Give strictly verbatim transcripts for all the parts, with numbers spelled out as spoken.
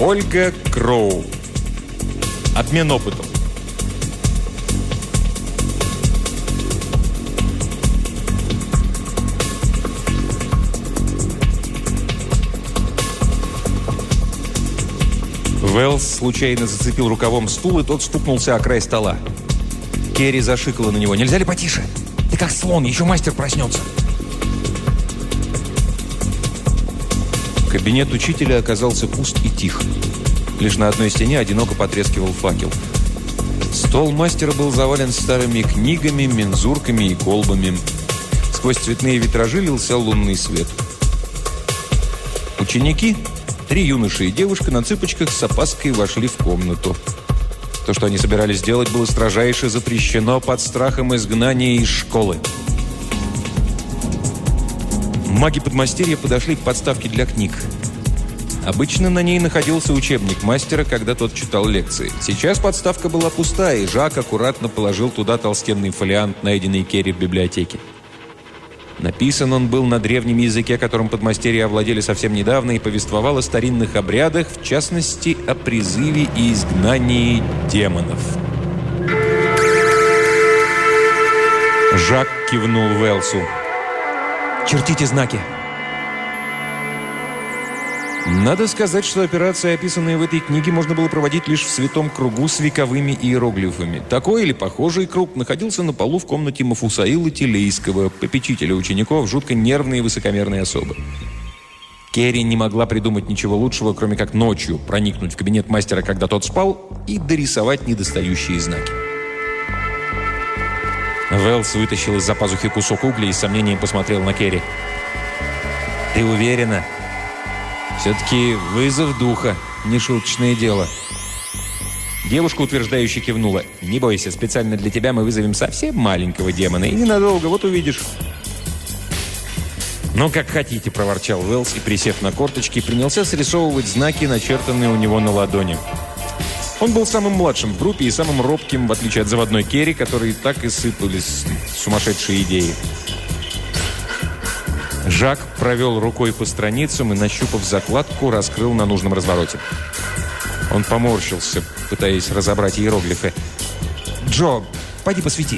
Ольга Кроу. Обмен опытом. Уэллс случайно зацепил рукавом стул, и тот стукнулся о край стола. Керри зашикала на него. «Нельзя ли потише? Ты как слон, еще мастер проснется!» Кабинет учителя оказался пуст и тих. Лишь на одной стене одиноко потрескивал факел. Стол мастера был завален старыми книгами, мензурками и колбами. Сквозь цветные витражи лился лунный свет. Ученики, три юноши и девушка, на цыпочках с опаской вошли в комнату. То, что они собирались сделать, было строжайше запрещено под страхом изгнания из школы. Маги-подмастерья подошли к подставке для книг. Обычно на ней находился учебник мастера, когда тот читал лекции. Сейчас подставка была пустая, и Жак аккуратно положил туда толстенный фолиант, найденный Керри в библиотеке. Написан он был на древнем языке, которым подмастерья овладели совсем недавно, и повествовал о старинных обрядах, в частности, о призыве и изгнании демонов. Жак кивнул Уэллсу. «Чертите знаки!» Надо сказать, что операции, описанные в этой книге, можно было проводить лишь в святом кругу с вековыми иероглифами. Такой или похожий круг находился на полу в комнате Мафусаила Тилейского, попечителя учеников, жутко нервной и высокомерной особы. Керри не могла придумать ничего лучшего, кроме как ночью проникнуть в кабинет мастера, когда тот спал, и дорисовать недостающие знаки. Уэллс вытащил из-за пазухи кусок угля и с сомнением посмотрел на Керри. «Ты уверена? Все-таки вызов духа, нешуточное дело». Девушка утверждающе кивнула. «Не бойся, специально для тебя мы вызовем совсем маленького демона. И ненадолго, вот увидишь». «Ну, как хотите», — проворчал Уэллс и, присев на корточки, принялся срисовывать знаки, начертанные у него на ладони. Он был самым младшим в группе и самым робким, в отличие от заводной Керри, которые так и сыпались сумасшедшие идеи. Жак провел рукой по страницам и, нащупав закладку, раскрыл на нужном развороте. Он поморщился, пытаясь разобрать иероглифы. «Джо, пойди посвети».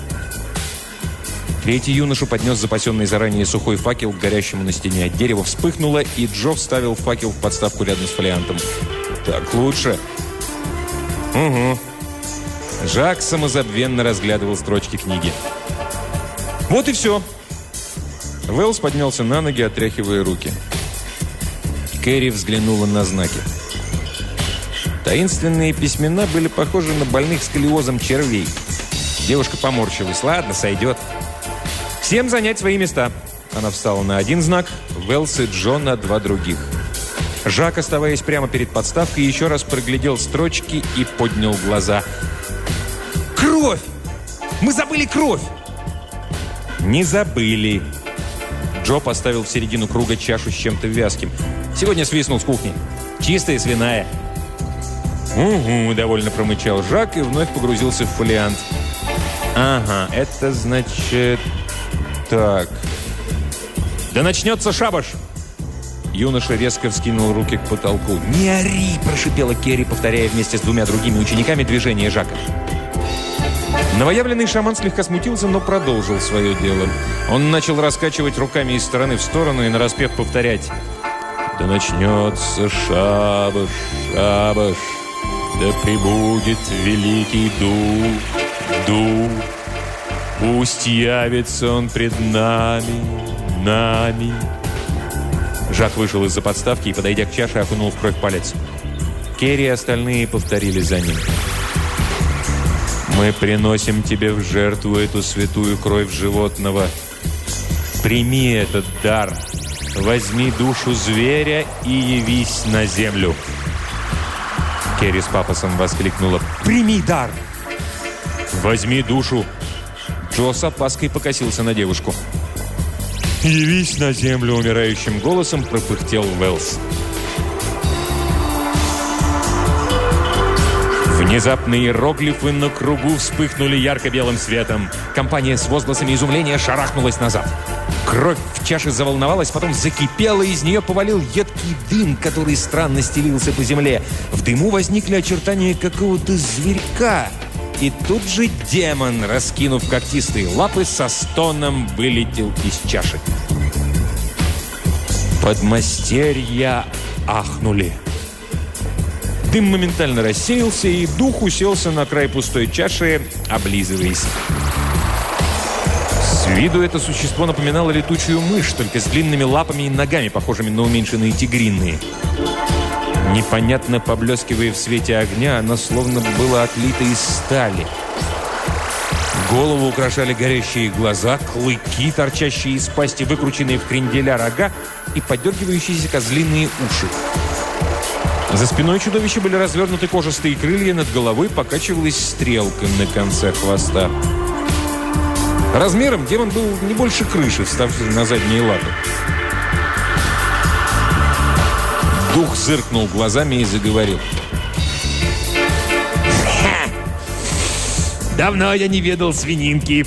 Третий юношу поднес запасенный заранее сухой факел к горящему на стене. Дерево вспыхнуло, и Джо вставил факел в подставку рядом с фолиантом. «Так лучше». «Угу». Жак самозабвенно разглядывал строчки книги. «Вот и все». Уэллс поднялся на ноги, отряхивая руки. Керри взглянула на знаки. Таинственные письмена были похожи на больных сколиозом червей. Девушка поморщилась. «Ладно, сойдет. Всем занять свои места». Она встала на один знак, Уэллс и Джо на два других. Жак, оставаясь прямо перед подставкой, еще раз проглядел строчки и поднял глаза. «Кровь! Мы забыли кровь!» «Не забыли!» Джо поставил в середину круга чашу с чем-то вязким. «Сегодня свистнул с кухни. Чистая свиная». «Угу», — довольно промычал Жак и вновь погрузился в фолиант. «Ага, это значит... так... Да начнется шабаш!» Юноша резко вскинул руки к потолку. «Не ори!» – прошипела Керри, повторяя вместе с двумя другими учениками движение Жака. Новоявленный шаман слегка смутился, но продолжил свое дело. Он начал раскачивать руками из стороны в сторону и нараспев повторять: «Да начнется шабаш, шабаш, да прибудет великий дух, дух, пусть явится он пред нами, нами». Жак вышел из-за подставки и, подойдя к чаше, окунул в кровь палец. Керри и остальные повторили за ним. «Мы приносим тебе в жертву эту святую кровь животного. Прими этот дар. Возьми душу зверя и явись на землю». Керри с пафосом воскликнула: «Прими дар!» «Возьми душу!» Джо с опаской покосился на девушку. «Явись на землю!» — умирающим голосом пропыхтел Уэллс. Внезапно иероглифы на кругу вспыхнули ярко-белым светом. Компания с возгласами изумления шарахнулась назад. Кровь в чаше заволновалась, потом закипела, и из нее повалил едкий дым, который странно стелился по земле. В дыму возникли очертания какого-то зверька. И тут же демон, раскинув когтистые лапы, со стоном вылетел из чаши. Подмастерья ахнули. Дым моментально рассеялся, и дух уселся на край пустой чаши, облизываясь. С виду это существо напоминало летучую мышь, только с длинными лапами и ногами, похожими на уменьшенные тигринные. Непонятно поблескивая в свете огня, оно словно было отлито из стали. Голову украшали горящие глаза, клыки, торчащие из пасти, выкрученные в кренделя рога и подергивающиеся козлиные уши. За спиной чудовища были развернуты кожистые крылья, над головой покачивалась стрелка на конце хвоста. Размером демон был не больше крыши, вставшей на задние лапы. Дух зыркнул глазами и заговорил. «Давно я не ведал свининки.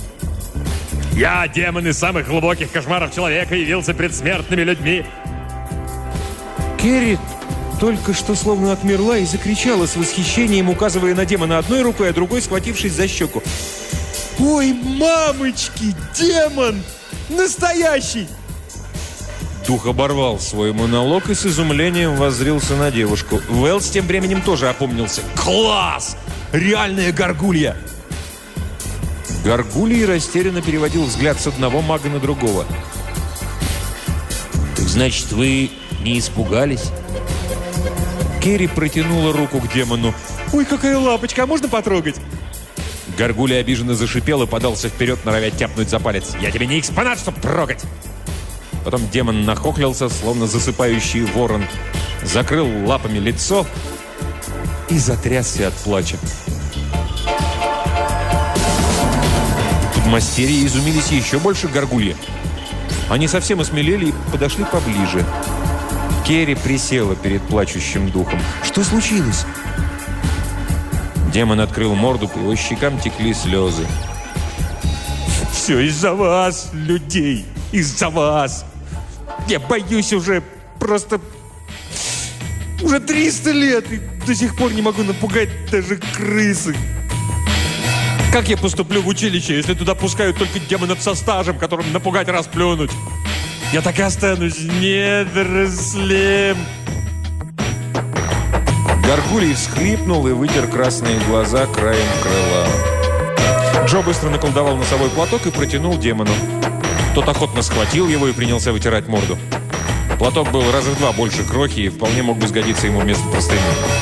Я, демон из самых глубоких кошмаров человека, явился пред смертными людьми». Керри только что словно отмерла и закричала с восхищением, указывая на демона одной рукой, а другой схватившись за щеку. «Ой, мамочки, демон! Настоящий!» Дух оборвал свой монолог и с изумлением воззрился на девушку. Уэллс тем временем тоже опомнился. «Класс! Реальная горгулья!» Горгулий растерянно переводил взгляд с одного мага на другого. «Так значит, вы не испугались?» Керри протянула руку к демону. «Ой, какая лапочка, а можно потрогать?» Горгулий обиженно зашипел и подался вперед, норовя тяпнуть за палец. «Я тебе не экспонат, чтоб трогать!» Потом демон нахохлился, словно засыпающий ворон, закрыл лапами лицо и затрясся от плача. Подмастерья изумились еще больше горгульи. Они совсем осмелели и подошли поближе. Керри присела перед плачущим духом. «Что случилось?» Демон открыл морду, по его щекам текли слезы. «Все из-за вас, людей! Из-за вас! Я боюсь уже просто... уже триста лет, и до сих пор не могу напугать даже крысы! Как я поступлю в училище, если туда пускают только демонов со стажем, которым напугать расплюнуть? Я так и останусь недорослем!» Горгулий всхлипнул и вытер красные глаза краем крыла. Джо быстро наколдовал носовой платок и протянул демону. Тот охотно схватил его и принялся вытирать морду. Платок был раза в два больше крохи и вполне мог бы сгодиться ему вместо простыни.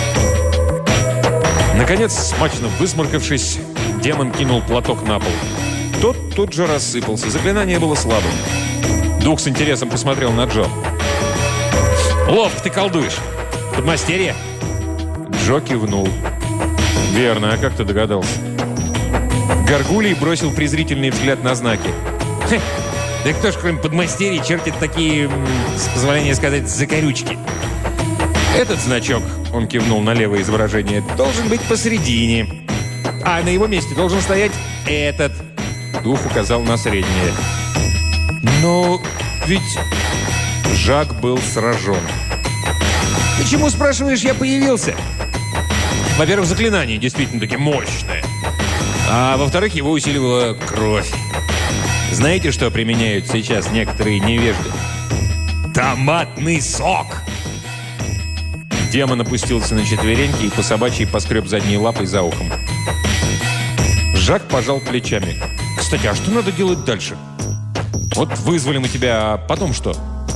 Наконец, смачно высморкавшись, демон кинул платок на пол. Тот тут же рассыпался. Заклинание было слабым. Дух с интересом посмотрел на Джо. «Ловко ты колдуешь. Подмастерье?» Джо кивнул. «Верно, а как ты догадался?» Горгулий бросил презрительный взгляд на знаки. «Хе, да кто ж, кроме подмастерий, чертит такие, с позволения сказать, закорючки? Этот значок, — он кивнул на левое изображение, — должен быть посередине. А на его месте должен стоять этот». Дух указал на среднее. «Но ведь...» Жак был сражен. «Почему, спрашиваешь, я появился? Во-первых, заклинание действительно-таки мощное. А во-вторых, его усиливала кровь. Знаете, что применяют сейчас некоторые невежды? Томатный сок!» Демон опустился на четвереньки и по собачьей поскреб задней лапой за ухом. Жак пожал плечами. «Кстати, а что надо делать дальше? Вот вызвали мы тебя, а потом что?»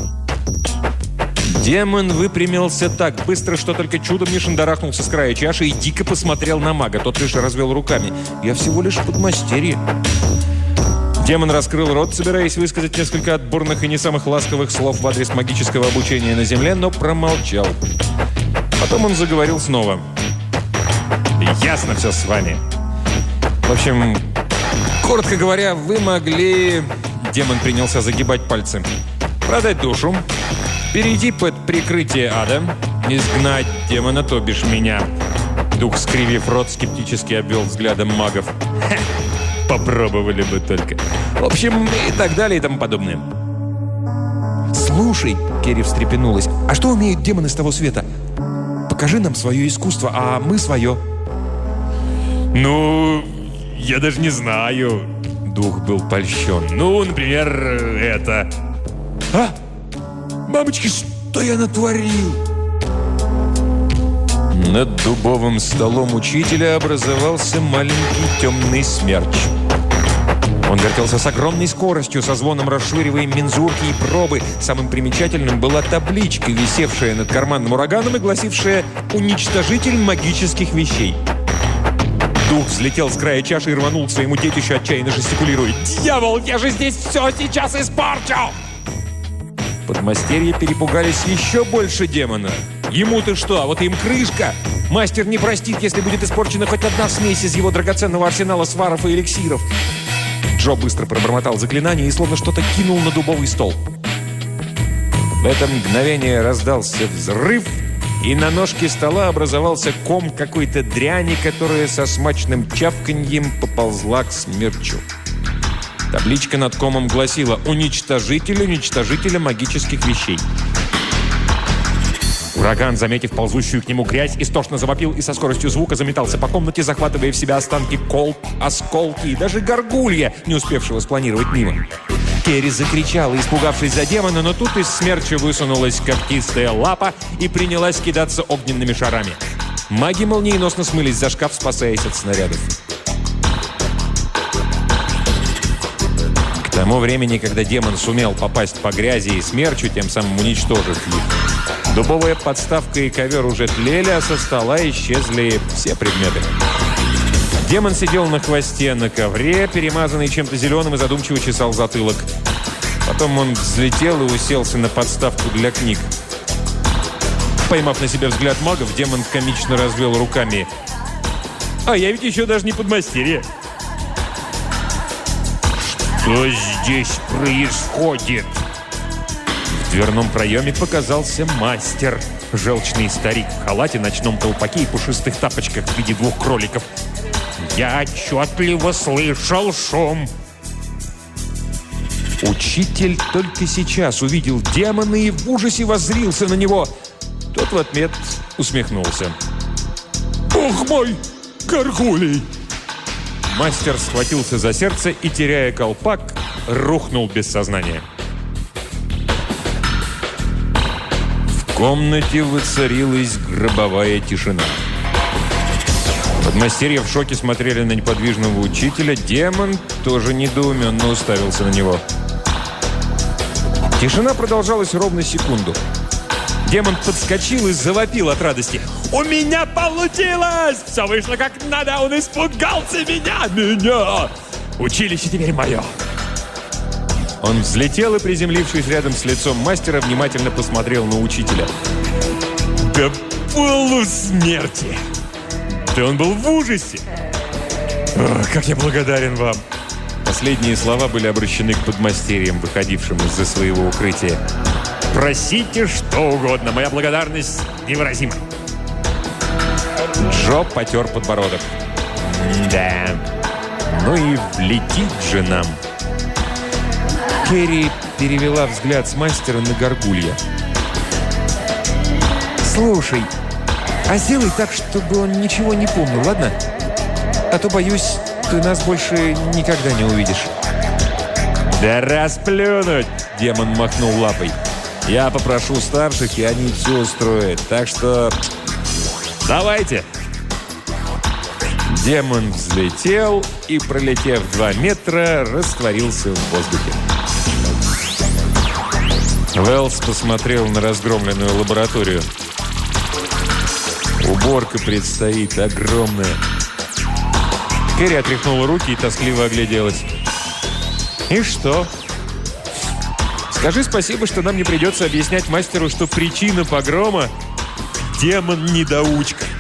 Демон выпрямился так быстро, что только чудом не шандарахнулся с края чаши и дико посмотрел на мага. Тот лишь развел руками. «Я всего лишь подмастерье». Демон раскрыл рот, собираясь высказать несколько отборных и не самых ласковых слов в адрес магического обучения на Земле, но промолчал. Потом он заговорил снова. «Ясно все с вами. В общем, коротко говоря, вы могли...» Демон принялся загибать пальцы. «Продать душу, перейти под прикрытие ада, изгнать демона, то бишь меня, Дух, скривив рот, скептически обвел взглядом магов. Ха, попробовали бы только. В общем, и так далее, и тому подобное. «Слушай», — Керри встрепенулась, — «а что умеют демоны с того света? Покажи нам свое искусство, а мы свое». «Ну, я даже не знаю». Дух был польщен. «Ну, например, это...» «А? Мамочки, что я натворил?» Над дубовым столом учителя образовался маленький темный смерч. Он вертелся с огромной скоростью, со звоном расшвыривая мензурки и пробы. Самым примечательным была табличка, висевшая над карманным ураганом и гласившая «Уничтожитель магических вещей». Дух взлетел с края чаши и рванул к своему детищу, отчаянно жестикулируя. «Дьявол, я же здесь все сейчас испорчу!» Подмастерья перепугались еще больше демона. Ему-то что, а вот им крышка. Мастер не простит, если будет испорчена хоть одна смесь из его драгоценного арсенала сваров и эликсиров. Джо быстро пробормотал заклинание и словно что-то кинул на дубовый стол. В это мгновение раздался взрыв, и на ножке стола образовался ком какой-то дряни, которая со смачным чавканьем поползла к смерчу. Табличка над комом гласила «Уничтожитель уничтожителя магических вещей». Ураган, заметив ползущую к нему грязь, истошно завопил и со скоростью звука заметался по комнате, захватывая в себя останки колб, осколки и даже горгулья, не успевшего спланировать мимо. Керри закричала, испугавшись за демона, но тут из смерча высунулась когтистая лапа и принялась кидаться огненными шарами. Маги молниеносно смылись за шкаф, спасаясь от снарядов. К тому времени, когда демон сумел попасть по грязи и смерчу, тем самым уничтожив их, дубовая подставка и ковер уже тлели, а со стола исчезли все предметы. Демон сидел на хвосте на ковре, перемазанный чем-то зеленым, и задумчиво чесал затылок. Потом он взлетел и уселся на подставку для книг. Поймав на себя взгляд магов, демон комично развел руками. «А я ведь еще даже не подмастерье». «Что здесь происходит?» В дверном проеме показался мастер. Желчный старик в халате, ночном колпаке и пушистых тапочках в виде двух кроликов. «Я отчетливо слышал шум!» Учитель только сейчас увидел демона и в ужасе воззрился на него. Тот в ответ усмехнулся. «Бог мой, горгулей!» Мастер схватился за сердце и, теряя колпак, рухнул без сознания. В комнате воцарилась гробовая тишина. Подмастерья в шоке смотрели на неподвижного учителя. Демон тоже недоуменно уставился на него. Тишина продолжалась ровно секунду. Демон подскочил и завопил от радости. «У меня получилось! Все вышло как надо! Он испугался меня! Меня! Училище теперь мое!» Он взлетел и, приземлившись рядом с лицом мастера, внимательно посмотрел на учителя. «До полусмерти! Да он был в ужасе! Ох, как я благодарен вам!» Последние слова были обращены к подмастерьям, выходившим из-за своего укрытия. «Просите что угодно, моя благодарность невыразима». Джо потер подбородок. «Да, ну и влетит же нам». Керри перевела взгляд с мастера на горгулья. «Слушай, а сделай так, чтобы он ничего не помнил, ладно? А то, боюсь, ты нас больше никогда не увидишь». «Да расплюнуть!» – демон махнул лапой. «Я попрошу старших, и они все устроят. Так что давайте!» Демон взлетел и, пролетев два метра, растворился в воздухе. Уэллс посмотрел на разгромленную лабораторию. Уборка предстоит огромная. Керри отряхнула руки и тоскливо огляделась. «И что? Скажи спасибо, что нам не придется объяснять мастеру, что причина погрома – демон-недоучка».